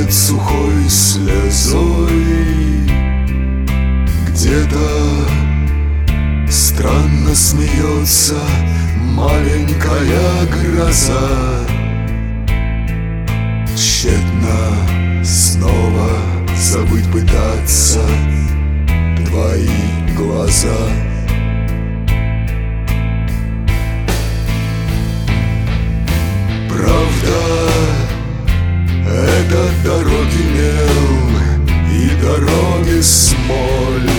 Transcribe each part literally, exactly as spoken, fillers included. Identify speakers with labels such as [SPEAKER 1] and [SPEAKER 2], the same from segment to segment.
[SPEAKER 1] под сухой слезой. Где-то странно смеется маленькая гроза. Тщетно снова забыть пытаться твои глаза. Правда, это дороги мел и дороги смоль.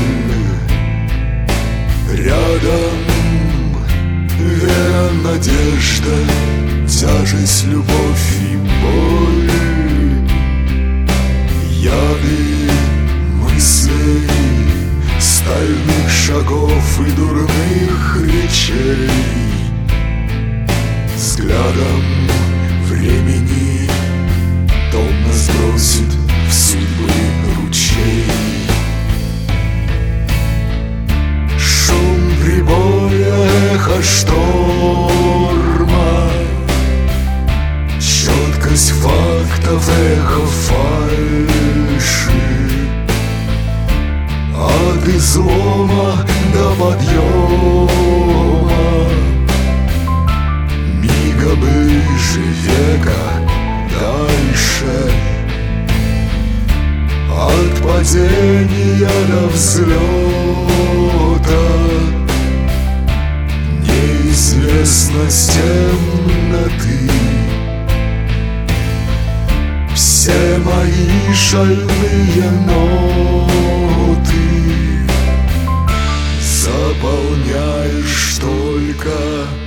[SPEAKER 1] Рядом вера, надежда, тяжесть, любовь и боль. Яды мыслей, стальных шагов и дурных речей. Взглядом времени томно сбросит в судьбы ручей. Шум прибоя, эхо шторма, четкость фактов, эхо фальши. От излома до подъема, мига ближе века дальше. От падения до взлета неизвестность темноты. Все мои шальные ноты заполняешь только